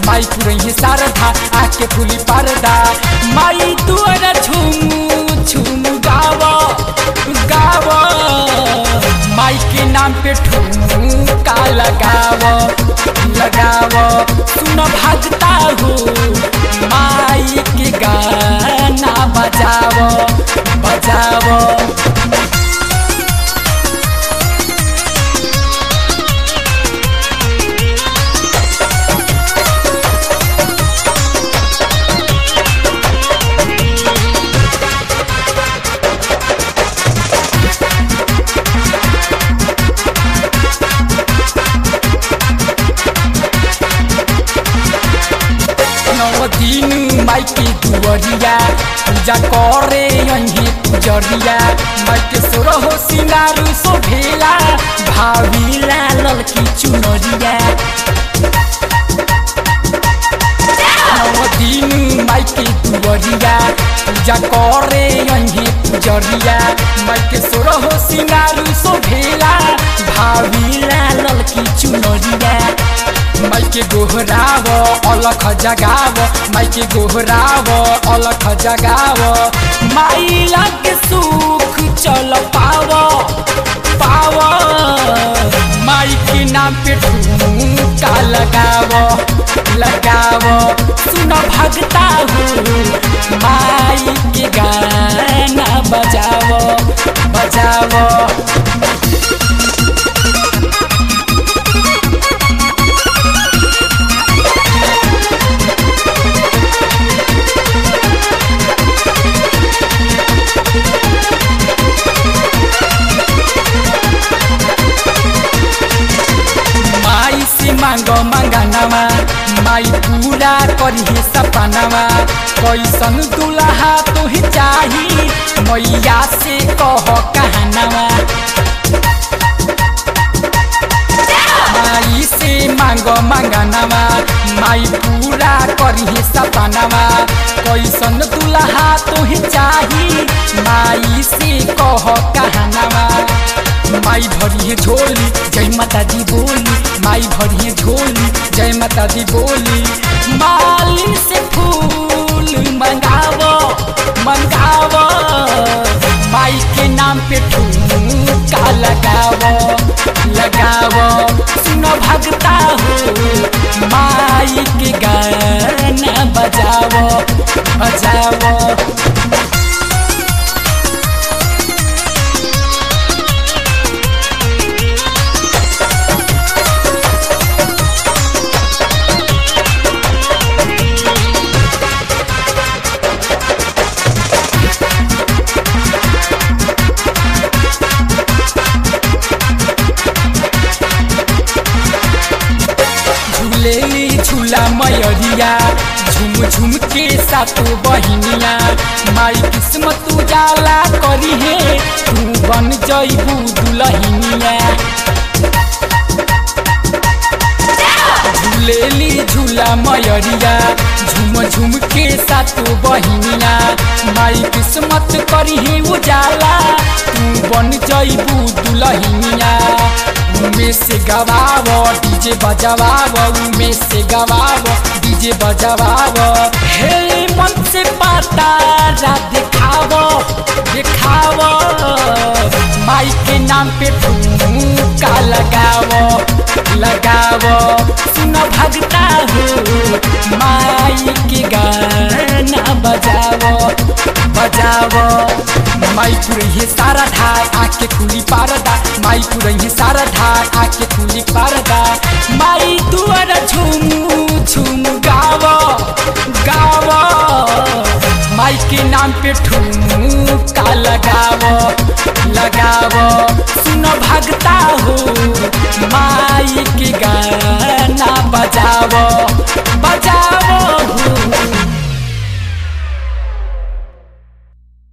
माई पुरही शारदा आके फूली पर्दा माई दुआरा झूम झूम गाव गाव माई के नाम पे ठुमका लगाव लगाव सुन भागता हो माई के गाना बजाव बजाव दिन माई के दुआरिया पूजा करे यही पुजरिया माई के सोरहो सिंगार शोभेला भाविला ललकी चुनरिया दिन माई के दुआरिया पूजा करे यही पुजरिया माई के सोरहो सिंगार शोभेला भाविला ललकी चुनरिया माई के गोहराव अलख जगाव माई के गोहराव अलख जगाव माई लग सुख चल पाव पाव माई के नाम पे ठुमका लगाव लगाव सुन भगता हो माई के गाना बजाव बजाव मांगो मंगनवा माई पूरा करी सपनवा कैसन दुल्हा तुही चाही मैया से कह कहनवा माई से मांगो मंगनवा माई पूरा करी सपनवा कैसन दुल्हा तुही चाही माई से कह कहनवा माई भरिए झोली जय माता दी बोली माई भरिए झोली जय माता दी बोली मालिन से फूल मंगावो मंगावो माई के नाम पे ठुमका लगावो लगावो सुनो भगता हो माई के गाना बजावो बजावो लेली झूला मयरिया झूम झूम के सातो बहिनिया माई किस्मत उजाला करी है तू बन जइबू दुलहिनिया झूलेली झूला मयरिया झूम झूम के सातो बहिनिया माई किस्मत करी है उजाला तू बन जइबू दुलहिनिया उमे से गवावो डीजे बजावावो उमे से गवावो डीजे बजावावो हे मन से पातारा दिखावो दिखावो माई के नाम पे ठुमका लगावो लगावो सुनो भगता हो माई के गाना बजावो बजावो माई पुरही सारा ढाक आके खुली पारदा माई पुरही सारा ढाक आके खुली पारदा माई दुआरा झूम झूम गावो गावो माई के नाम पे ठुमका लगावो लगावो सुनो भगता हो माई के गाना बजावो